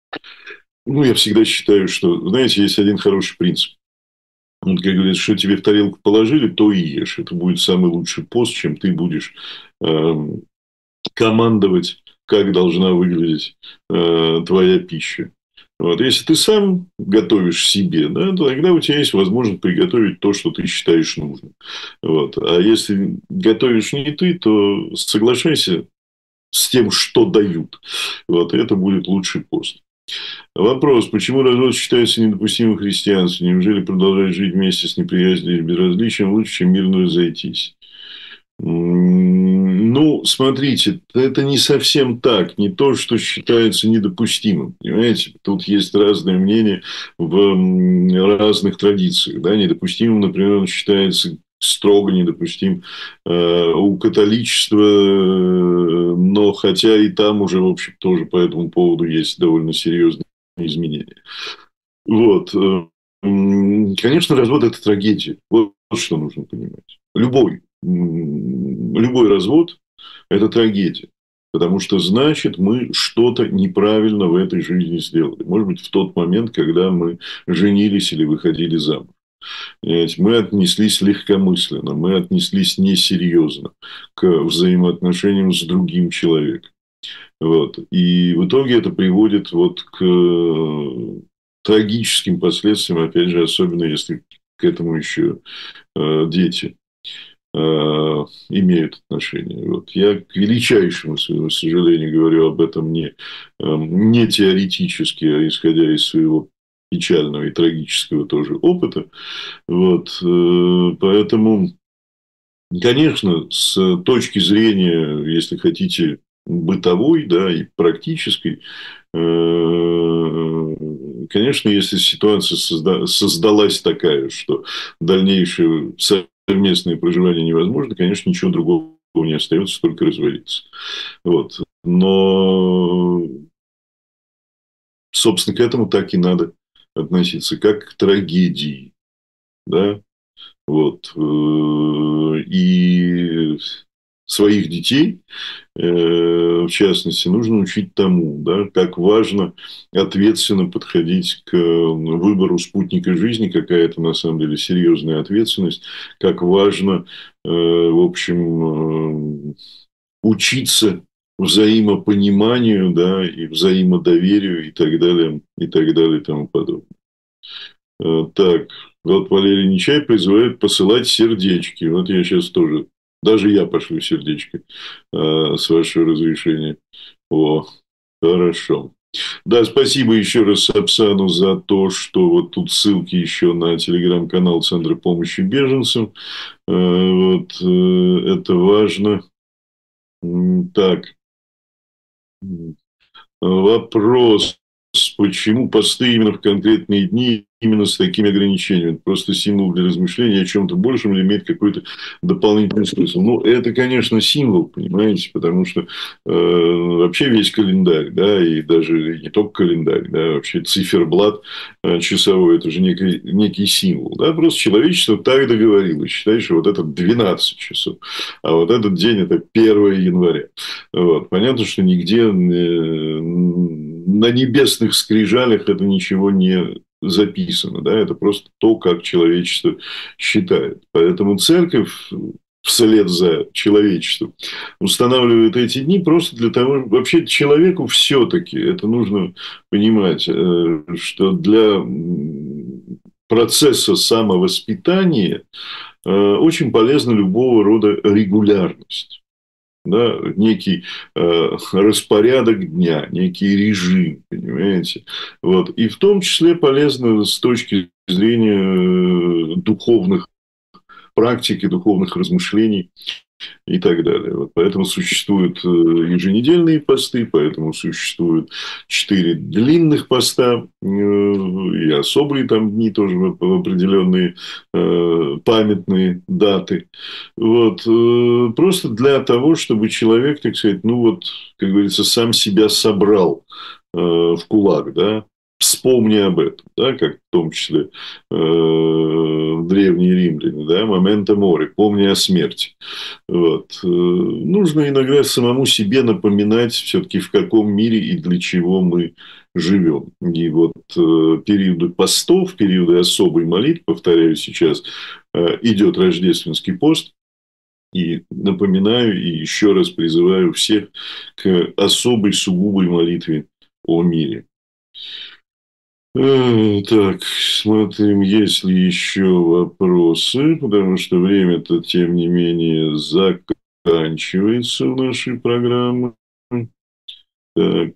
ну, я всегда считаю, что, знаете, есть один хороший принцип. Вот, как говорится, что тебе в тарелку положили, то и ешь. Это будет самый лучший пост, чем ты будешь э, командовать, как должна выглядеть э, твоя пища. Вот. Если ты сам готовишь себе, да, то тогда у тебя есть возможность приготовить то, что ты считаешь нужным. Вот. А если готовишь не ты, то соглашайся с тем, что дают. Вот. И это будет лучший пост. Вопрос. Почему развод считается недопустимым в христианстве? Неужели продолжать жить вместе с неприязнью и безразличием лучше, чем мирно разойтись? Ну, смотрите, это не совсем так. Не то, что считается недопустимым. Понимаете, тут есть разные мнения в разных традициях. Да? Недопустимым, например, он считается строго недопустим э, у католичества, э, но хотя и там уже, в общем, тоже по этому поводу есть довольно серьезные изменения. Вот. э, Конечно, развод – это трагедия. Вот что нужно понимать. Любой любой развод – это трагедия. Потому что, значит, мы что-то неправильно в этой жизни сделали. Может быть, в тот момент, когда мы женились или выходили замуж. Понимаете, мы отнеслись легкомысленно, мы отнеслись несерьезно к взаимоотношениям с другим человеком. Вот. И в итоге это приводит вот к трагическим последствиям, опять же, особенно если к этому еще э, дети э, имеют отношение. Вот. Я к величайшему своему сожалению говорю об этом не, э, не теоретически, а исходя из своего печального и трагического тоже опыта. Вот. Э, Поэтому, конечно, с точки зрения, если хотите, бытовой, да, и практической, э, конечно, если ситуация созда- создалась такая, что дальнейшее совместное проживание невозможно, конечно, ничего другого не остается, только разводиться. Вот. Но, собственно, к этому так и надо относиться, как к трагедии. Да? Вот. Э, И своих детей, э, в частности, нужно учить тому, да, как важно ответственно подходить к выбору спутника жизни, какая это на самом деле серьезная ответственность, как важно, э, в общем, э, учиться взаимопониманию, да, и взаимодоверию и так далее, и так далее, и тому подобное. Э, Так, вот Валерий Нечай призывает посылать сердечки. Вот я сейчас тоже, даже я пошлю сердечки, э, с вашего разрешения. О, хорошо. Да, спасибо еще раз Сапсану за то, что вот тут ссылки еще на телеграм-канал Центра помощи беженцам. Э, Вот, э, это важно. М, Так, м, вопрос. почему посты именно в конкретные дни, именно с такими ограничениями. Просто символ для размышления о чем-то большем или имеет какой-то дополнительный смысл. Ну, это, конечно, символ, понимаете, потому что э, вообще весь календарь, да, и даже не только календарь, да, вообще циферблат э, часовой, это же некий, некий символ. Да, просто человечество так договорилось. Считай, что вот это двенадцать часов, а вот этот день это первое января. Вот. Понятно, что нигде э, на небесных скрижалях это ничего не записано, да, это просто то, как человечество считает. Поэтому церковь вслед за человечеством устанавливает эти дни просто для того, вообще человеку все-таки это нужно понимать, что для процесса самовоспитания очень полезна любого рода регулярность. Да, некий э, распорядок дня, некий режим, понимаете. Вот. И в том числе полезно с точки зрения духовных практик и духовных размышлений и так далее. Вот поэтому существуют еженедельные посты, поэтому существуют четыре длинных поста и особые там дни тоже в определенные памятные даты. Вот. Просто для того, чтобы человек, так сказать, ну вот, как говорится, сам себя собрал в кулак, да, вспомни об этом, да, как в том числе э, древние римляне, да, момента мори, помни о смерти. Вот. Нужно иногда самому себе напоминать все-таки, в каком мире и для чего мы живем. И вот э, периоды постов, периоды особой молитвы, повторяю сейчас, э, идет рождественский пост. И напоминаю и еще раз призываю всех к особой сугубой молитве о мире. Так, смотрим, есть ли еще вопросы, потому что время-то, тем не менее, заканчивается в нашей программе. Так,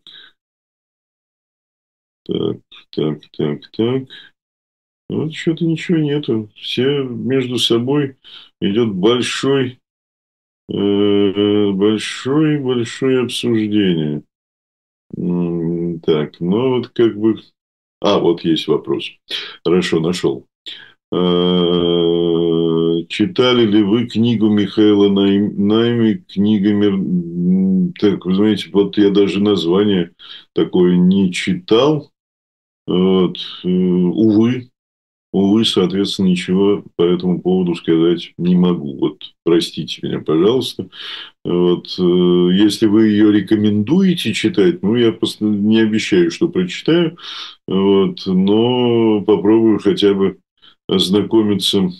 так, так, так, так. Вот что-то ничего нету. Все между собой идет большой, э, большой, большое обсуждение. Так, ну вот как бы... А, вот есть вопрос. Хорошо, нашел. Читали ли вы книгу Михаила Найми, книга «Мир»? Так, вы знаете, вот я даже название такое не читал. Вот. Увы, увы, соответственно, ничего по этому поводу сказать не могу. Вот, простите меня, пожалуйста. Вот, если вы ее рекомендуете читать, ну, я не обещаю, что прочитаю, вот, но попробую хотя бы ознакомиться.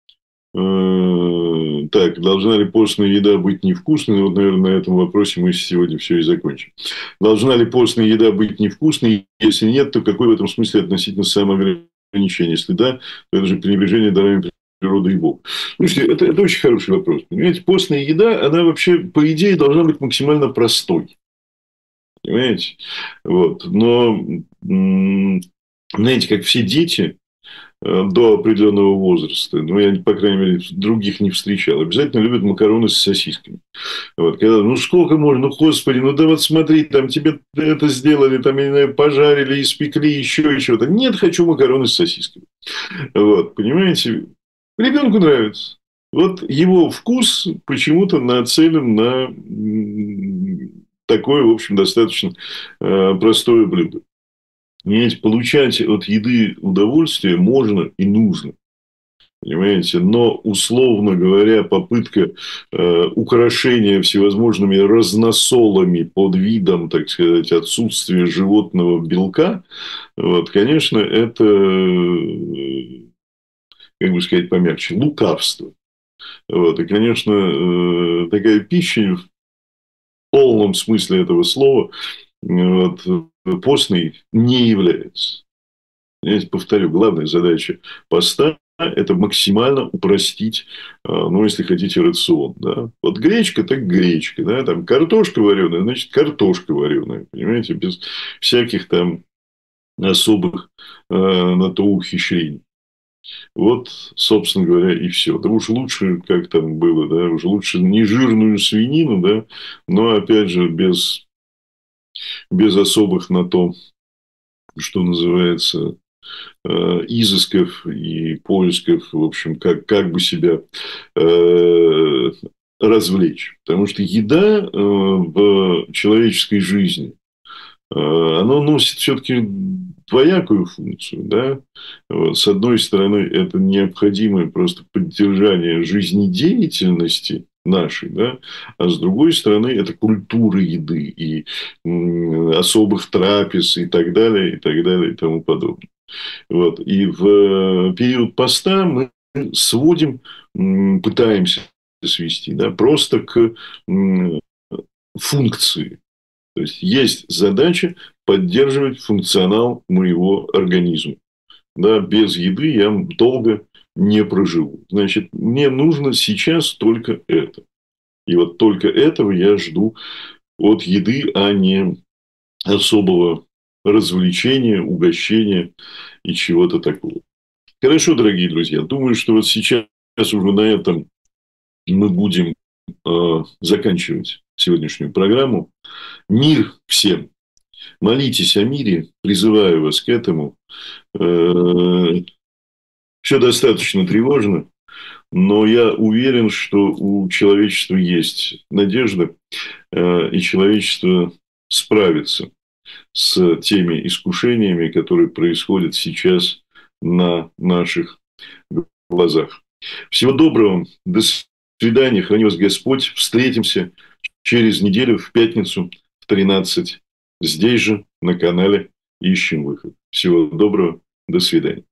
Так, должна ли постная еда быть невкусной? Вот, наверное, на этом вопросе мы сегодня все и закончим. Должна ли постная еда быть невкусной? Если нет, то какой в этом смысле относительно самоограничения? Если да, то это же пренебрежение дарами природы и Бога. Слушайте, это, это очень хороший вопрос. Понимаете, постная еда, она вообще, по идее, должна быть максимально простой. Понимаете? Вот. Но, знаете, как все дети до определенного возраста, ну, я, по крайней мере, других не встречал, обязательно любят макароны с сосисками. Вот, когда, ну, сколько можно, ну, господи, ну, да вот смотри, там тебе это сделали, там, я не знаю, пожарили, испекли, еще и чего-то. Нет, хочу макароны с сосисками. Вот, понимаете, ребенку нравится. Вот его вкус почему-то нацелен на такое, в общем, достаточно простое блюдо. Понимаете, получать от еды удовольствие можно и нужно. Понимаете, но, условно говоря, попытка э, украшения всевозможными разносолами под видом, так сказать, отсутствия животного белка, вот, конечно, это, как бы сказать помягче, лукавство. Вот, и, конечно, э, такая пища в полном смысле этого слова вот, постной не является. Я повторю, главная задача поста – это максимально упростить, ну, если хотите, рацион. Да? Вот гречка, так гречка. Да? Там картошка вареная, значит, картошка вареная. Понимаете, без всяких там особых э, на то ухищрений. Вот, собственно говоря, и все. Да уж лучше, как там было, да, уж лучше не жирную свинину, да, но, опять же, без, без особых на то что называется, изысков и поисков, в общем, как, как бы себя э, развлечь. Потому что еда э, в человеческой жизни, э, она носит все-таки двоякую функцию. Да? Вот. С одной стороны, это необходимое просто поддержание жизнедеятельности нашей, да? А с другой стороны, это культура еды и м, особых трапез и так далее, и так далее, и тому подобное. Вот. И в период поста мы сводим, пытаемся свести, да, просто к функции. То есть, есть задача поддерживать функционал моего организма. Да, без еды я долго не проживу. Значит, мне нужно сейчас только это. И вот только этого я жду от еды, а не особого развлечения, угощения и чего-то такого. Хорошо, дорогие друзья. Думаю, что вот сейчас уже на этом мы будем э, заканчивать сегодняшнюю программу. Мир всем. Молитесь о мире. Призываю вас к этому. Э, все достаточно тревожно, но я уверен, что у человечества есть надежда, э, и человечество справится с теми искушениями, которые происходят сейчас на наших глазах. Всего доброго. До свидания. Храни вас Господь. Встретимся через неделю в пятницу в тринадцать. Здесь же, на канале «Ищем выход». Всего доброго. До свидания.